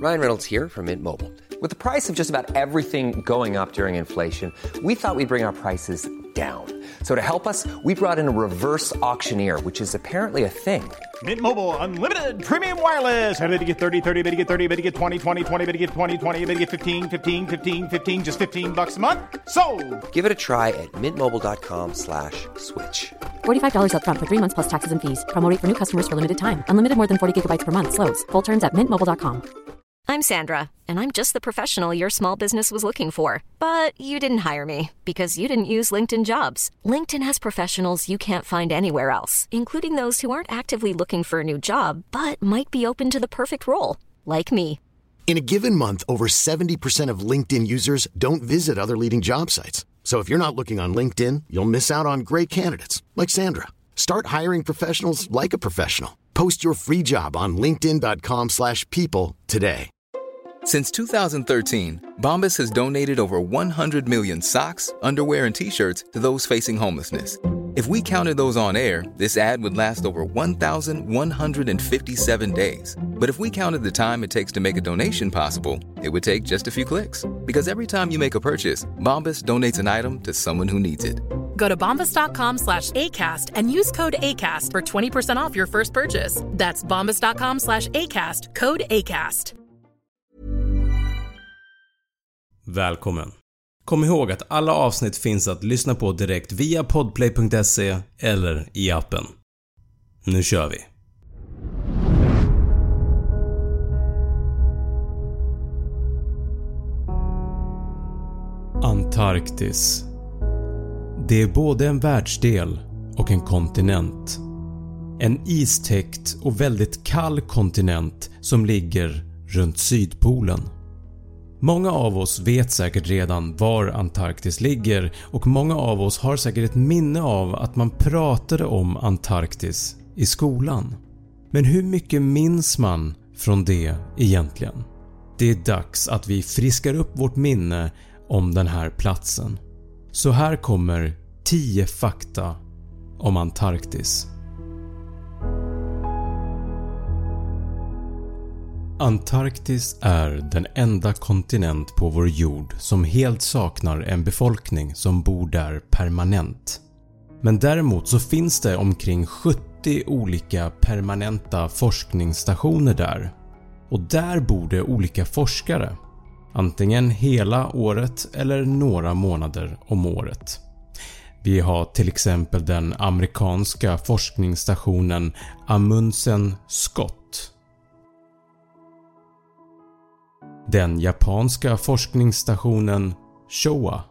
Ryan Reynolds here from Mint Mobile. With the price of just about everything going up during inflation, we thought we'd bring our prices down. So to help us, we brought in a reverse auctioneer, which is apparently a thing. Mint Mobile Unlimited Premium Wireless. How to get 30, 30, bit to get 30, bit to get 20, 20, 20, bit to get 20, 20, bit to get 15, 15, 15, 15, just $15 a month? Sold! Give it a try at mintmobile.com/switch. $45 up front for 3 months plus taxes and fees. Promo rate for new customers for limited time. Unlimited more than 40 gigabytes per month. Slows full terms at mintmobile.com. I'm Sandra, and I'm just the professional your small business was looking for. But you didn't hire me because you didn't use LinkedIn Jobs. LinkedIn has professionals you can't find anywhere else, including those who aren't actively looking for a new job, but might be open to the perfect role, like me. In a given month, over 70% of LinkedIn users don't visit other leading job sites. So if you're not looking on LinkedIn, you'll miss out on great candidates like Sandra. Start hiring professionals like a professional. Post your free job on linkedin.com/people today. Since 2013, Bombas has donated over 100 million socks, underwear, and T-shirts to those facing homelessness. If we counted those on air, this ad would last over 1,157 days. But if we counted the time it takes to make a donation possible, it would take just a few clicks. Because every time you make a purchase, Bombas donates an item to someone who needs it. Go to bombas.com/ACAST and use code ACAST for 20% off your first purchase. That's bombas.com/ACAST, code ACAST. Välkommen. Kom ihåg att alla avsnitt finns att lyssna på direkt via podplay.se eller i appen. Nu kör vi. Antarktis. Det är både en världsdel och en kontinent. En istäckt och väldigt kall kontinent som ligger runt Sydpolen. Många av oss vet säkert redan var Antarktis ligger och många av oss har säkert ett minne av att man pratade om Antarktis i skolan. Men hur mycket minns man från det egentligen? Det är dags att vi friskar upp vårt minne om den här platsen. Så här kommer 10 fakta om Antarktis. Antarktis är den enda kontinent på vår jord som helt saknar en befolkning som bor där permanent. Men däremot så finns det omkring 70 olika permanenta forskningsstationer där. Och där bor det olika forskare, antingen hela året eller några månader om året. Vi har till exempel den amerikanska forskningsstationen Amundsen Scott. Den japanska forskningsstationen Showa.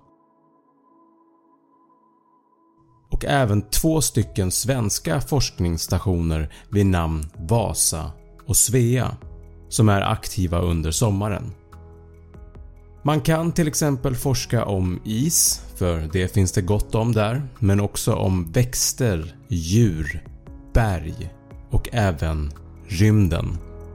Och även 2 stycken svenska forskningsstationer vid namn Vasa och Svea som är aktiva under sommaren. Man kan till exempel forska om is, för det finns det gott om där, men också om växter, djur, berg och även rymden.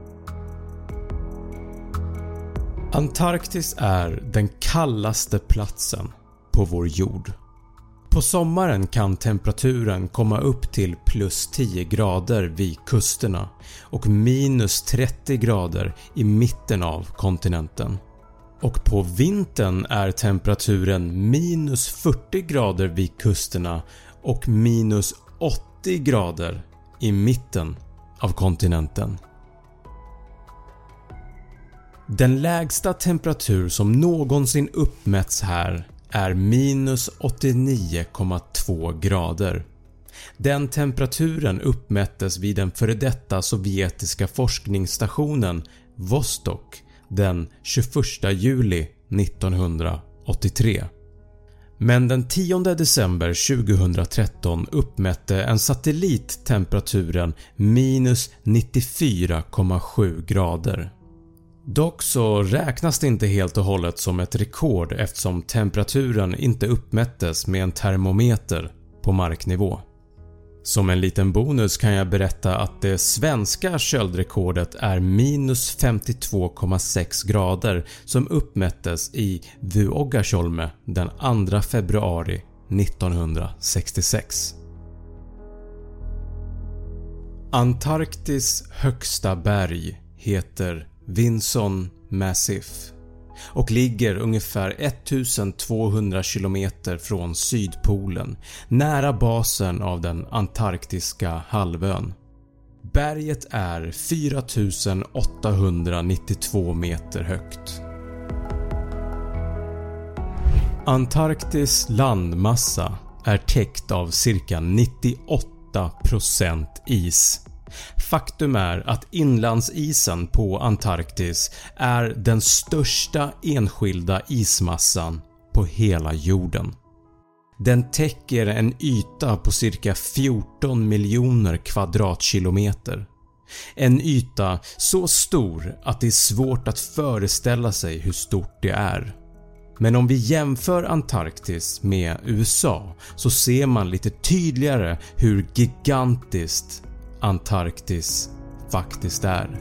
Antarktis är den kallaste platsen på vår jord. På sommaren kan temperaturen komma upp till plus 10 grader vid kusterna och minus 30 grader i mitten av kontinenten. Och på vintern är temperaturen minus 40 grader vid kusterna och minus 80 grader i mitten av kontinenten. Den lägsta temperatur som någonsin uppmätts här är minus 89,2 grader. Den temperaturen uppmättes vid den före detta sovjetiska forskningsstationen Vostok den 21 juli 1983. Men den 10 december 2013 uppmätte en satellit temperaturen minus 94,7 grader. Dock så räknas det inte helt och hållet som ett rekord eftersom temperaturen inte uppmättes med en termometer på marknivå. Som en liten bonus kan jag berätta att det svenska köldrekordet är minus 52,6 grader som uppmättes i Vuoggatjolme den 2 februari 1966. Antarktis högsta berg heter Vinson Massif och ligger ungefär 1200 km från Sydpolen, nära basen av den antarktiska halvön. Berget är 4892 meter högt. Antarktis landmassa är täckt av cirka 98% is. Faktum är att inlandsisen på Antarktis är den största enskilda ismassan på hela jorden. Den täcker en yta på cirka 14 miljoner kvadratkilometer. En yta så stor att det är svårt att föreställa sig hur stort det är. Men om vi jämför Antarktis med USA så ser man lite tydligare hur gigantiskt Antarktis faktiskt är.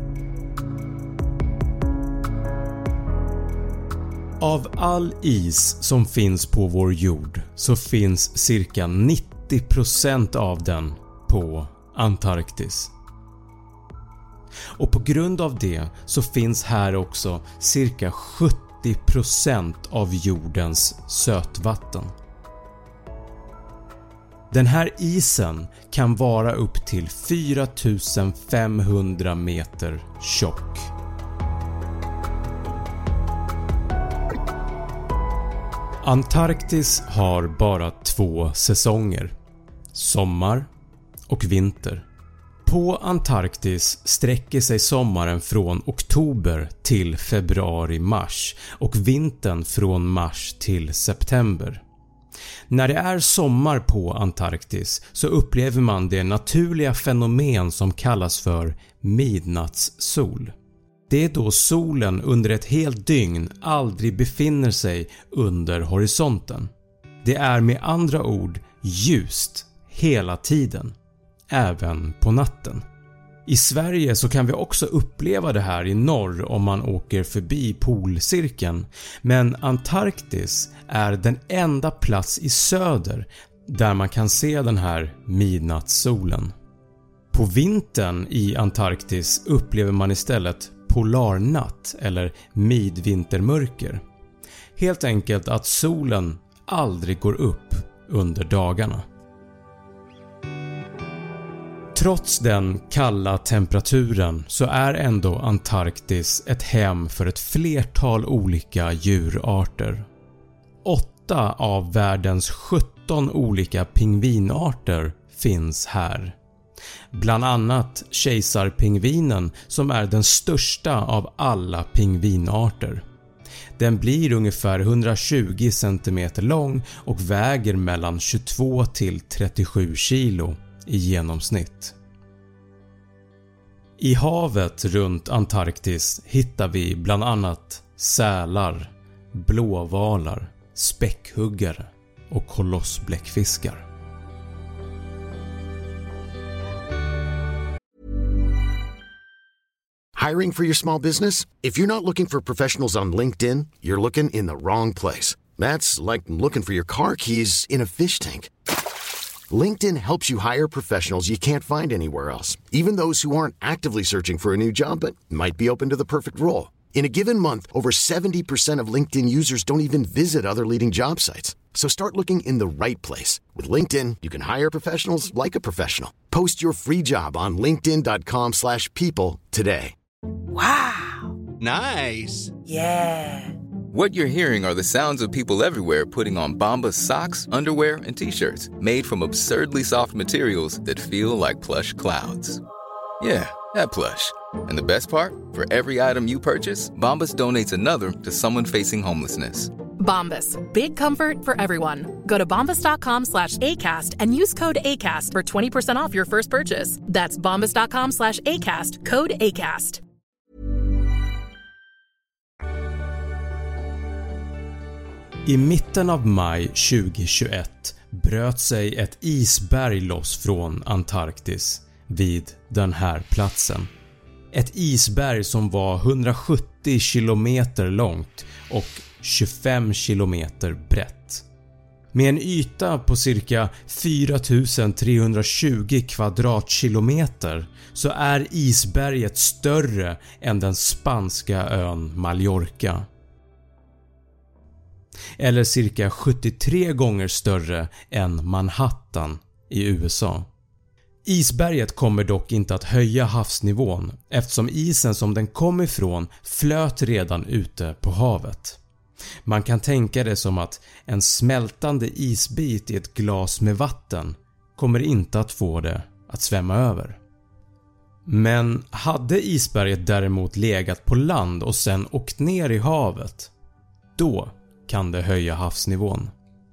Av all is som finns på vår jord så finns cirka 90% av den på Antarktis. Och på grund av det så finns här också cirka 70% av jordens sötvatten. Den här isen kan vara upp till 4500 meter tjock. Antarktis har bara 2 säsonger, sommar och vinter. På Antarktis sträcker sig sommaren från oktober till februari-mars och vintern från mars till september. När det är sommar på Antarktis så upplever man det naturliga fenomen som kallas för midnattssol. Det är då solen under ett helt dygn aldrig befinner sig under horisonten. Det är med andra ord ljust hela tiden, även på natten. I Sverige så kan vi också uppleva det här i norr om man åker förbi polcirkeln, men Antarktis är den enda plats i söder där man kan se den här midnattssolen. På vintern i Antarktis upplever man istället polarnatt eller midvintermörker. Helt enkelt att solen aldrig går upp under dagarna. Trots den kalla temperaturen så är ändå Antarktis ett hem för ett flertal olika djurarter. 8 av världens 17 olika pingvinarter finns här. Bland annat kejsarpingvinen som är den största av alla pingvinarter. Den blir ungefär 120 cm lång och väger mellan 22 till 37 kilo i genomsnitt. I havet runt Antarktis hittar vi bland annat sälar, blåvalar, späckhuggare och kolossbläckfiskar. Hiring for your small business? If you're not looking for professionals on LinkedIn, you're looking in the wrong place. That's like looking for your car keys in a fish tank. LinkedIn helps you hire professionals you can't find anywhere else, even those who aren't actively searching for a new job but might be open to the perfect role. In a given month, over 70% of LinkedIn users don't even visit other leading job sites. So start looking in the right place. With LinkedIn, you can hire professionals like a professional. Post your free job on linkedin.com/people today. Wow. Nice. Yeah. What you're hearing are the sounds of people everywhere putting on Bombas socks, underwear, and T-shirts made from absurdly soft materials that feel like plush clouds. Yeah, that plush. And the best part? For every item you purchase, Bombas donates another to someone facing homelessness. Bombas. Big comfort for everyone. Go to bombas.com/ACAST and use code ACAST for 20% off your first purchase. That's bombas.com/ACAST. Code ACAST. I mitten av maj 2021 bröt sig ett isberg loss från Antarktis vid den här platsen. Ett isberg som var 170 km långt och 25 km brett. Med en yta på cirka 4320 kvadratkilometer så är isberget större än den spanska ön Mallorca. Eller cirka 73 gånger större än Manhattan i USA. Isberget kommer dock inte att höja havsnivån eftersom isen som den kom ifrån flöt redan ute på havet. Man kan tänka det som att en smältande isbit i ett glas med vatten kommer inte att få det att svämma över. Men hade isberget däremot legat på land och sen åkt ner i havet, då kan det höja havsnivån.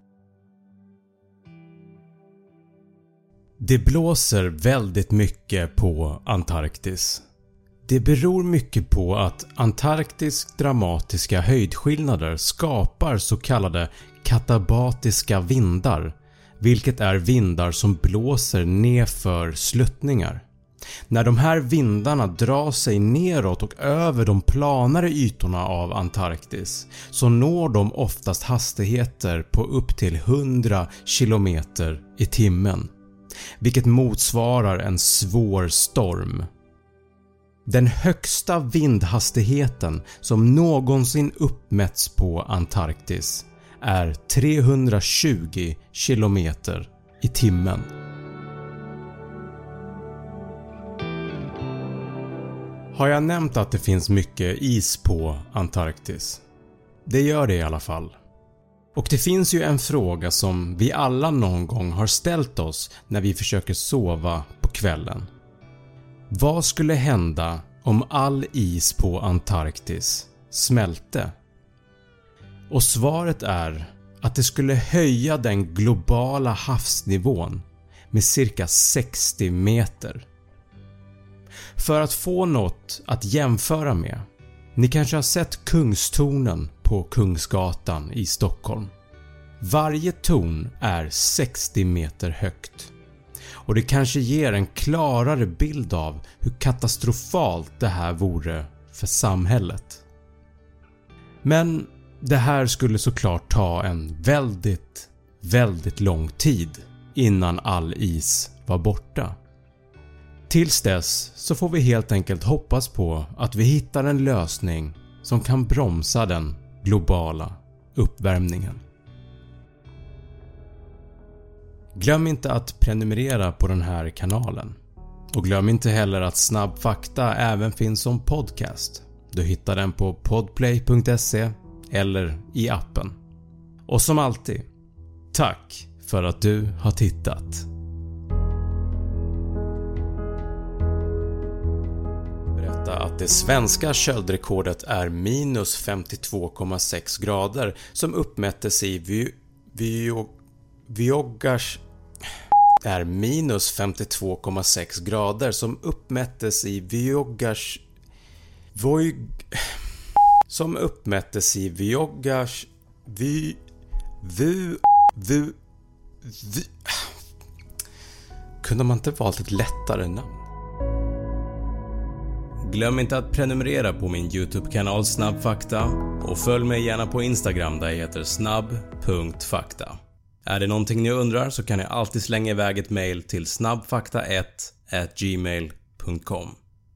Det blåser väldigt mycket på Antarktis. Det beror mycket på att Antarktis dramatiska höjdskillnader skapar så kallade katabatiska vindar, vilket är vindar som blåser nedför sluttningar. När de här vindarna drar sig neråt och över de planare ytorna av Antarktis så når de oftast hastigheter på upp till 100 km i timmen, vilket motsvarar en svår storm. Den högsta vindhastigheten som någonsin uppmätts på Antarktis är 320 km i timmen. Har jag nämnt att det finns mycket is på Antarktis? Det gör det i alla fall. Och det finns ju en fråga som vi alla någon gång har ställt oss när vi försöker sova på kvällen. Vad skulle hända om all is på Antarktis smälte? Och svaret är att det skulle höja den globala havsnivån med cirka 60 meter. För att få något att jämföra med, ni kanske har sett Kungstornen på Kungsgatan i Stockholm. Varje torn är 60 meter högt. Och det kanske ger en klarare bild av hur katastrofalt det här vore för samhället. Men det här skulle såklart ta en väldigt lång tid innan all is var borta. Tills dess så får vi helt enkelt hoppas på att vi hittar en lösning som kan bromsa den globala uppvärmningen. Glöm inte att prenumerera på den här kanalen. Och glöm inte heller att Snabb Fakta även finns som podcast. Du hittar den på podplay.se eller i appen. Och som alltid, tack för att du har tittat. Berätta att det svenska köldrekordet är minus 52,6 grader som uppmättes i Vuogas är minus 52,6 grader som uppmättes i Kunde man inte valt ett lättare namn? Glöm inte att prenumerera på min YouTube-kanal Snabb Fakta och följ mig gärna på Instagram där jag heter snabb.fakta. Är det någonting ni undrar så kan ni alltid slänga iväg ett mail till snabbfakta1@gmail.com.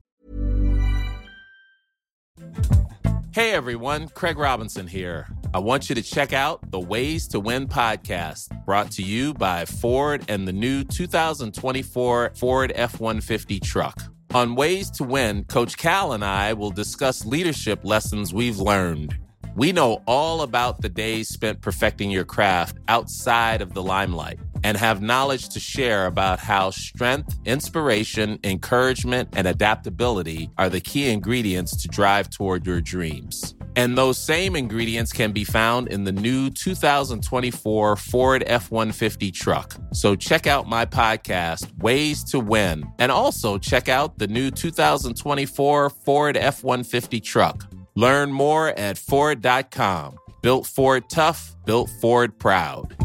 Hey everyone, Craig Robinson here. I want you to check out the Ways to Win podcast, brought to you by Ford and the new 2024 Ford F-150 truck. On Ways to Win, Coach Cal and I will discuss leadership lessons we've learned. We know all about the days spent perfecting your craft outside of the limelight and have knowledge to share about how strength, inspiration, encouragement, and adaptability are the key ingredients to drive toward your dreams. And those same ingredients can be found in the new 2024 Ford F-150 truck. So check out my podcast, Ways to Win, and also check out the new 2024 Ford F-150 truck. Learn more at Ford.com. Built Ford tough, built Ford proud.